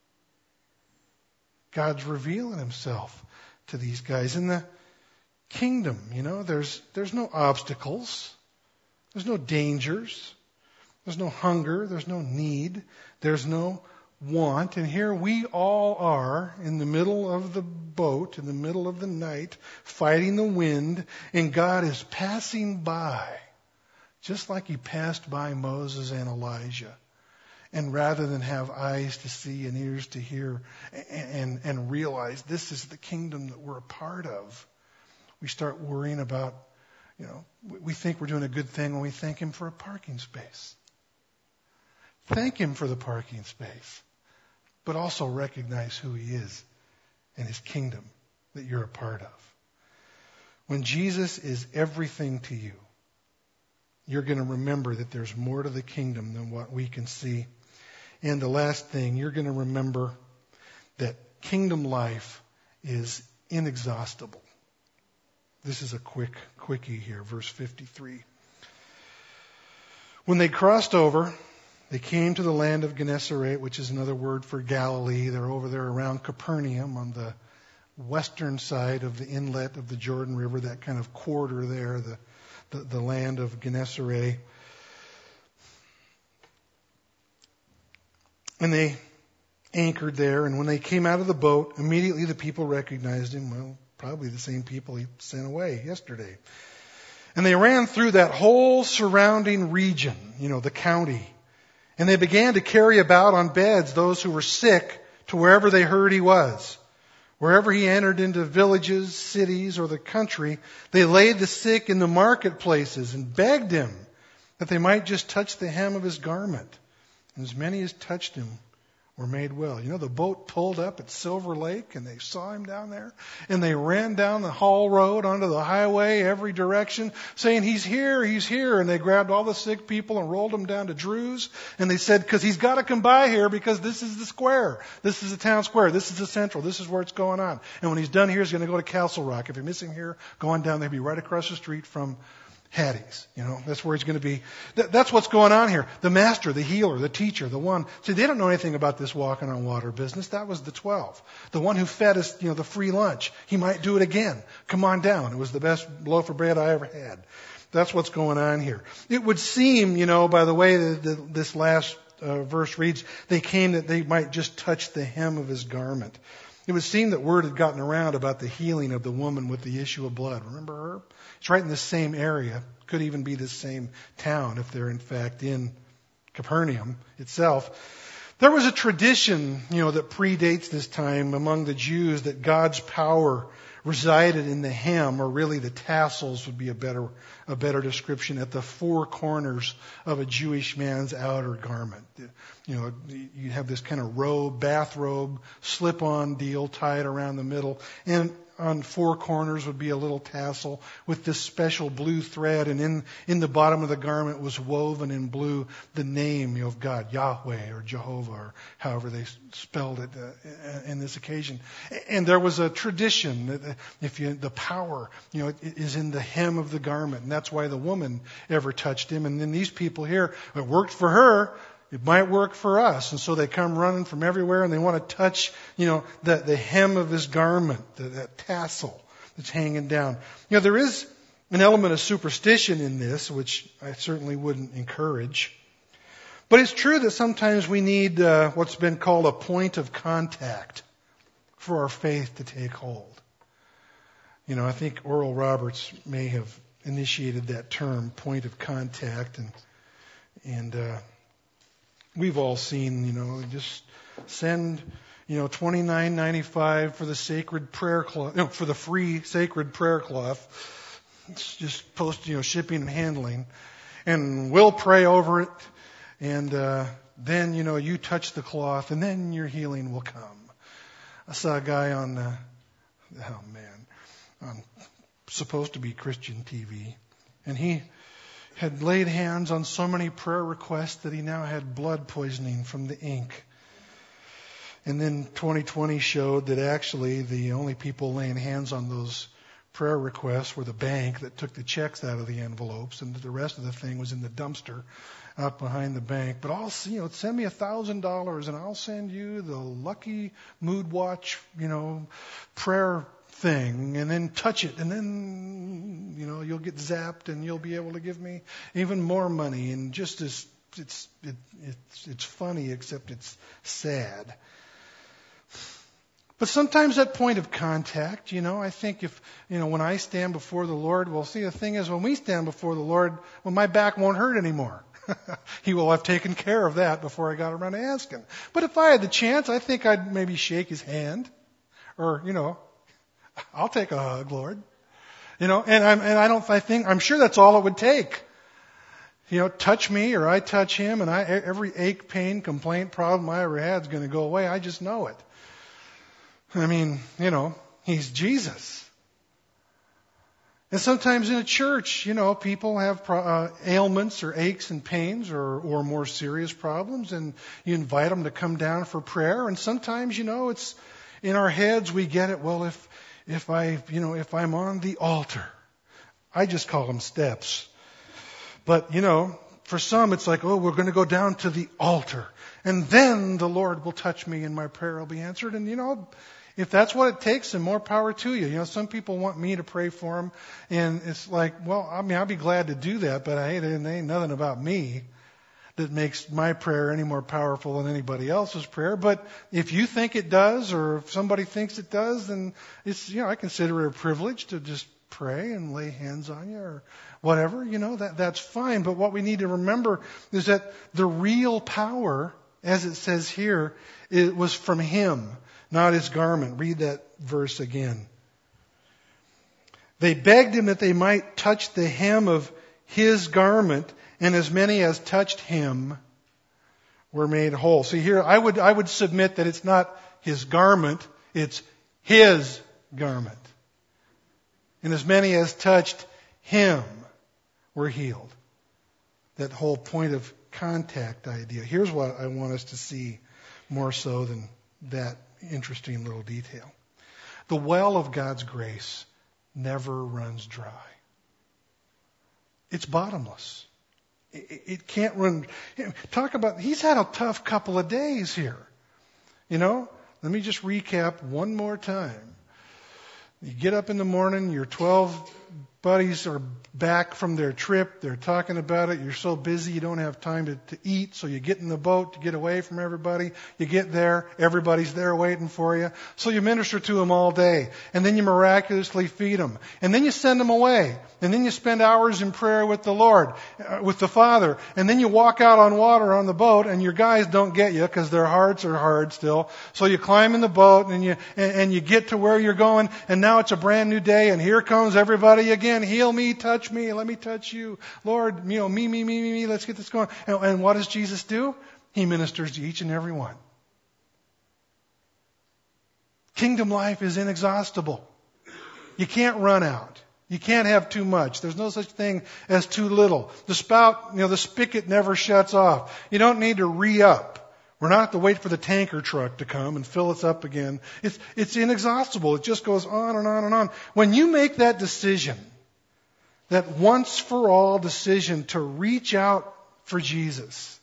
God's revealing Himself to these guys in the kingdom. You know, there's, there's no obstacles. There's no dangers. There's no hunger. There's no need. There's no want. And here we all are in the middle of the boat, in the middle of the night, fighting the wind, and God is passing by, just like he passed by Moses and Elijah. And rather than have eyes to see and ears to hear and, and, and realize this is the kingdom that we're a part of, we start worrying about, you know, we think we're doing a good thing when we thank him for a parking space. Thank him for the parking space, but also recognize who he is and his kingdom that you're a part of. When Jesus is everything to you, you're going to remember that there's more to the kingdom than what we can see. And the last thing, you're going to remember that kingdom life is inexhaustible. This is a quick quickie here, verse fifty-three. When they crossed over, they came to the land of Gennesaret, which is another word for Galilee. They're over there around Capernaum on the western side of the inlet of the Jordan River, that kind of quarter there, the, the, the land of Gennesaret. And they anchored there, and when they came out of the boat, immediately the people recognized him. Well, probably the same people he sent away yesterday. And they ran through that whole surrounding region, you know, the county. And they began to carry about on beds those who were sick to wherever they heard he was. Wherever he entered into villages, cities, or the country, they laid the sick in the marketplaces and begged him that they might just touch the hem of his garment. And as many as touched him were made well. You know, the boat pulled up at Silver Lake and they saw him down there. And they ran down the Hall Road onto the highway every direction saying, he's here, he's here. And they grabbed all the sick people and rolled them down to Drew's. And they said, because he's got to come by here because this is the square. This is the town square. This is the central. This is where it's going on. And when he's done here, he's going to go to Castle Rock. If you miss him here, go on down there. He'll be right across the street from Hattie's, you know, that's where he's going to be. Th- that's what's going on here. The master, the healer, the teacher, the one. See, they don't know anything about this walking on water business. That was the twelve. The one who fed us, you know, the free lunch. He might do it again. Come on down. It was the best loaf of bread I ever had. That's what's going on here. It would seem, you know, by the way that the, this last uh, verse reads, they came that they might just touch the hem of his garment. It would seem that word had gotten around about the healing of the woman with the issue of blood. Remember her? It's right in the same area. Could even be the same town if they're in fact in Capernaum itself. There was a tradition, you know, that predates this time among the Jews that God's power resided in the hem, or really the tassels would be a better a better description, at the four corners of a Jewish man's outer garment. You know, you have this kind of robe, bathrobe, slip-on deal tied around the middle, and on four corners would be a little tassel with this special blue thread, and in, in the bottom of the garment was woven in blue the name, you know, of God, Yahweh or Jehovah, or however they spelled it uh, in this occasion. And there was a tradition that if you, the power, you know, is in the hem of the garment, and that's why the woman ever touched him. And then these people here, it worked for her. It might work for us. And so they come running from everywhere and they want to touch, you know, the, the hem of his garment, the, that tassel that's hanging down. You know, there is an element of superstition in this, which I certainly wouldn't encourage. But it's true that sometimes we need uh, what's been called a point of contact for our faith to take hold. You know, I think Oral Roberts may have initiated that term, point of contact, and, and, uh, we've all seen, you know, just send, you know, twenty-nine ninety-five for the sacred prayer cloth, no, for the free sacred prayer cloth. It's just post, you know, shipping and handling, and we'll pray over it, and uh, then, you know, you touch the cloth, and then your healing will come. I saw a guy on, uh, oh man, on supposed to be Christian T V, and he had laid hands on so many prayer requests that he now had blood poisoning from the ink. And then twenty twenty showed that actually the only people laying hands on those prayer requests were the bank that took the checks out of the envelopes, and the rest of the thing was in the dumpster out behind the bank. But I'll, you know, send me a thousand dollars and I'll send you the Lucky Mood Watch, you know, prayer thing, and then touch it, and then, you know, you'll get zapped and you'll be able to give me even more money. And just as it's it, it's it's funny, except it's sad. But sometimes that point of contact, you know, I think if, you know, when I stand before the Lord, well, see, the thing is, when we stand before the Lord, well, my back won't hurt anymore. He will have taken care of that before I got around to asking. But if I had the chance, I think I'd maybe shake his hand, or, you know, I'll take a hug, Lord. You know, and I'm, and I don't, I think, I'm sure that's all it would take. You know, touch me or I touch him, and I, every ache, pain, complaint, problem I ever had is going to go away. I just know it. I mean, you know, he's Jesus. And sometimes in a church, you know, people have uh, ailments or aches and pains or, or more serious problems, and you invite them to come down for prayer. And sometimes, you know, it's in our heads we get it. Well, if if I, you know, if I'm on the altar, I just call them steps. But you know, for some, it's like, oh, we're going to go down to the altar, and then the Lord will touch me, and my prayer will be answered. And you know. If that's what it takes, then more power to you. You know, some people want me to pray for them, and it's like, well, I mean, I'll be glad to do that, but hey, there ain't nothing about me that makes my prayer any more powerful than anybody else's prayer. But if you think it does, or if somebody thinks it does, then it's, you know, I consider it a privilege to just pray and lay hands on you or whatever. You know, that that's fine. But what we need to remember is that the real power, as it says here, it was from Him, not His garment. Read that verse again. They begged Him that they might touch the hem of His garment, and as many as touched Him were made whole. See here, I would I would submit that it's not His garment, it's His garment. And as many as touched Him were healed. That whole point of contact idea. Here's what I want us to see more so than that interesting little detail. The well of God's grace never runs dry. It's bottomless. It, it can't run. Talk about, he's had a tough couple of days here. You know, let me just recap one more time. You get up in the morning, your twelve buddies are back from their trip. They're talking about it. You're so busy you don't have time to, to eat, so you get in the boat to get away from everybody. You get there. Everybody's there waiting for you. So you minister to them all day. And then you miraculously feed them. And then you send them away. And then you spend hours in prayer with the Lord, uh, with the Father. And then you walk out on water on the boat, and your guys don't get you because their hearts are hard still. So you climb in the boat, and you and, and you get to where you're going, and now it's a brand new day, and here comes everybody again. Heal me, touch me, let me touch you. Lord, you know, me, me, me, me, me, let's get this going. And, and what does Jesus do? He ministers to each and every one. Kingdom life is inexhaustible. You can't run out. You can't have too much. There's no such thing as too little. The spout, you know, the spigot never shuts off. You don't need to re-up. We're not have to wait for the tanker truck to come and fill us up again. It's, it's inexhaustible. It just goes on and on and on. When you make that decision, that once for all decision to reach out for Jesus,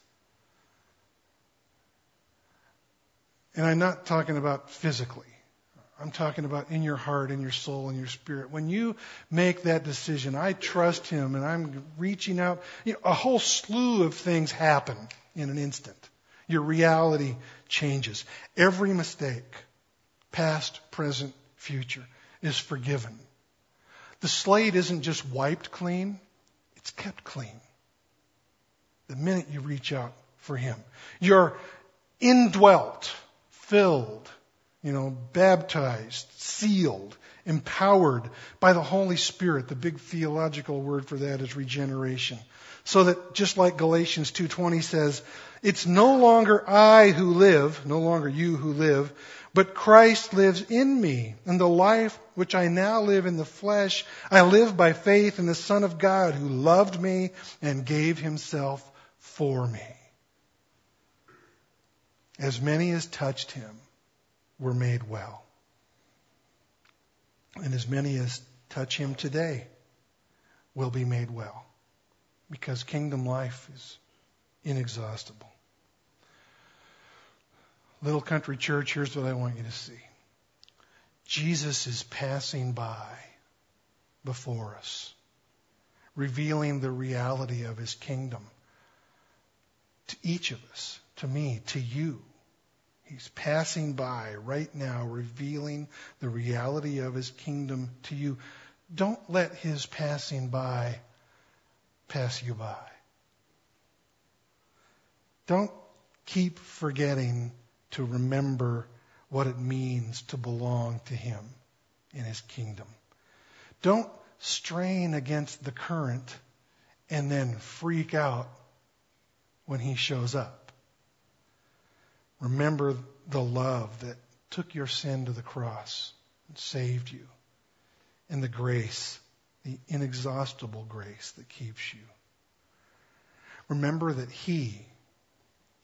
and I'm not talking about physically, I'm talking about in your heart, in your soul, in your spirit. When you make that decision, I trust Him and I'm reaching out, you know, a whole slew of things happen in an instant. Your reality changes. Every mistake, past, present, future, is forgiven. The slate isn't just wiped clean, it's kept clean. The minute you reach out for Him. You're indwelt, filled, you know, baptized, sealed, empowered by the Holy Spirit. The big theological word for that is regeneration. So that just like Galatians two twenty says, it's no longer I who live, no longer you who live, but Christ lives in me. And the life which I now live in the flesh, I live by faith in the Son of God who loved me and gave Himself for me. As many as touched Him were made well. And as many as touch Him today will be made well. Because kingdom life is inexhaustible. Little Country Church, here's what I want you to see. Jesus is passing by before us, revealing the reality of His kingdom to each of us, to me, to you. He's passing by right now, revealing the reality of his kingdom to you. Don't let his passing by pass you by. Don't keep forgetting to remember what it means to belong to him in his kingdom. Don't strain against the current and then freak out when he shows up. Remember the love that took your sin to the cross and saved you, and the grace, the inexhaustible grace that keeps you. Remember that he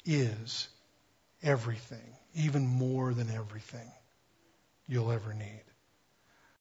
is everything, even more than everything you'll ever need.